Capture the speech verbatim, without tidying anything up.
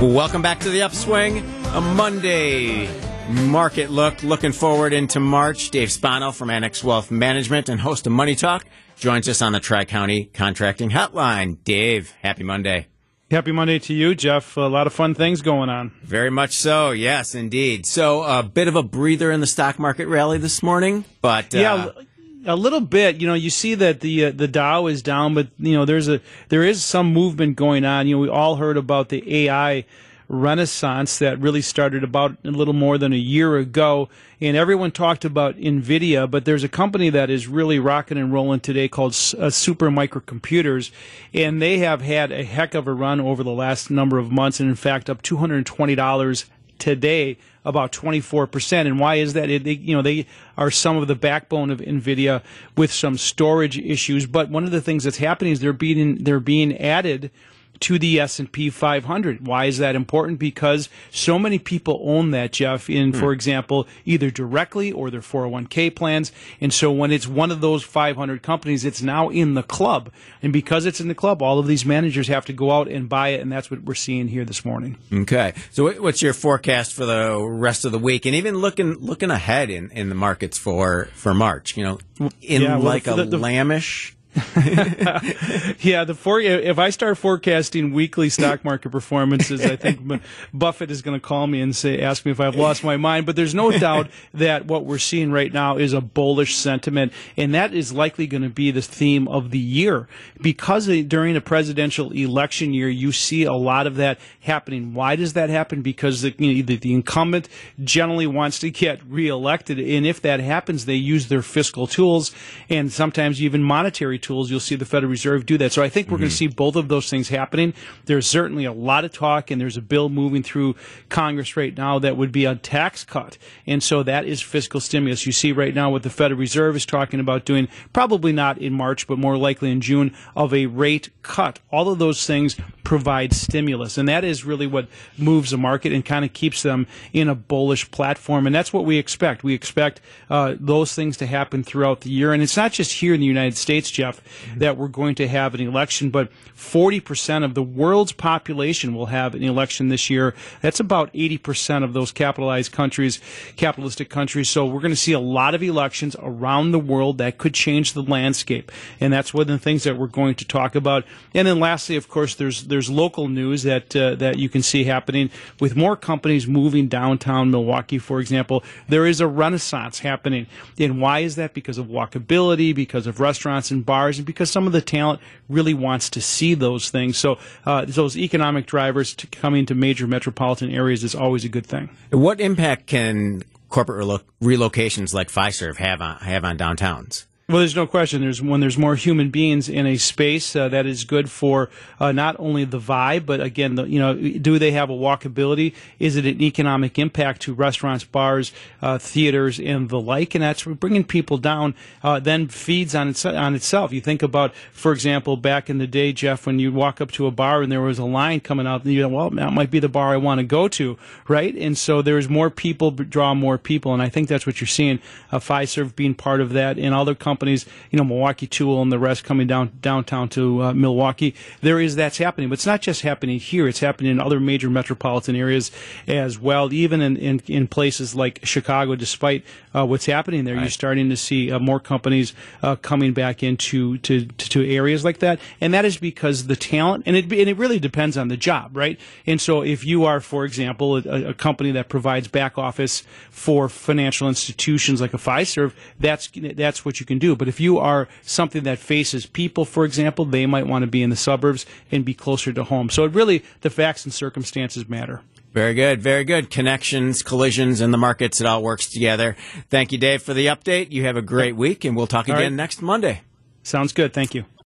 Welcome back to the Upswing, a Monday market look. Looking forward into March. Dave Spano from Annex Wealth Management and host of Money Talk joins us on the Tri-County Contracting Hotline. Dave, happy Monday. Happy Monday to you, Jeff. A lot of fun things going on. Very much so. Yes, indeed. So a bit of a breather in the stock market rally this morning, but uh, yeah, a little bit. You know, you see that the uh, the Dow is down, but you know, there's a there is some movement going on. You know, we all heard about the A I renaissance that really started about a little more than a year ago, and everyone talked about NVIDIA, but there's a company that is really rocking and rolling today called uh, Super Microcomputers, and they have had a heck of a run over the last number of months, and in fact up two hundred twenty dollars today, about twenty-four percent. And why is that? It, they, you know, they are some of the backbone of NVIDIA with some storage issues, but one of the things that's happening is they're being they're being added to the S and P five hundred. Why is that important? Because so many people own that, Jeff, in, hmm. for example, either directly or their four oh one k plans. And so when it's one of those five hundred companies, it's now in the club. And because it's in the club, all of these managers have to go out and buy it, and that's what we're seeing here this morning. Okay. So what's your forecast for the rest of the week? And even looking looking ahead in, in the markets for, for March, you know, in yeah, well, like the, a the, lambish... yeah, the for, if I start forecasting weekly stock market performances, I think Buffett is going to call me and say, ask me if I've lost my mind. But there's no doubt that what we're seeing right now is a bullish sentiment, and that is likely going to be the theme of the year because during a presidential election year, you see a lot of that happening. Why does that happen? Because the, you know, the, the incumbent generally wants to get reelected, and if that happens, they use their fiscal tools and sometimes even monetary tools. Tools, you'll see the Federal Reserve do that. So I think we're mm-hmm. going to see both of those things happening. There's certainly a lot of talk, and there's a bill moving through Congress right now that would be a tax cut. And so that is fiscal stimulus. You see right now what the Federal Reserve is talking about doing, probably not in March, but more likely in June, of a rate cut. All of those things provide stimulus, and that is really what moves the market and kind of keeps them in a bullish platform. And that's what we expect. We expect uh, those things to happen throughout the year. And it's not just here in the United States, Jeff, that we're going to have an election, but forty percent of the world's population will have an election this year. That's about eighty percent of those capitalized countries, capitalistic countries. So we're going to see a lot of elections around the world that could change the landscape. And that's one of the things that we're going to talk about. And then lastly, of course, there's there's local news that uh, that you can see happening with more companies moving downtown Milwaukee, for example. There is a renaissance happening. And why is that? Because of walkability, because of restaurants and bars, and because some of the talent really wants to see those things. So uh, those economic drivers to coming to major metropolitan areas is always a good thing. What impact can corporate relo- relocations like Fiserv have on, have on downtowns? Well, there's no question. There's when there's more human beings in a space, uh, that is good for uh, not only the vibe, but again, the, you know, do they have a walkability? Is it an economic impact to restaurants, bars, uh, theaters, and the like? And that's bringing people down. Uh, then feeds on its, on itself. You think about, for example, back in the day, Jeff, when you walk up to a bar and there was a line coming out, and you go, well, that might be the bar I want to go to, right? And so there's more people draw more people, and I think that's what you're seeing. Uh, Fiserv being part of that, and other companies. Companies, you know, Milwaukee Tool and the rest coming down downtown to uh, Milwaukee. There is that's happening, but it's not just happening here. It's happening in other major metropolitan areas as well. Even in, in, in places like Chicago, despite uh, what's happening there, right. You're starting to see uh, more companies uh, coming back into to, to, to areas like that, and that is because the talent, and it and it really depends on the job, right? And so, if you are, for example, a, a company that provides back office for financial institutions like a Fiserv, that's that's what you can do. But if you are something that faces people, for example, they might want to be in the suburbs and be closer to home. So it really, the facts and circumstances matter. Very good, very good. Connections, collisions, and the markets, it all works together. Thank you, Dave, for the update. You have a great week, and we'll talk again right. next Monday. Sounds good. Thank you.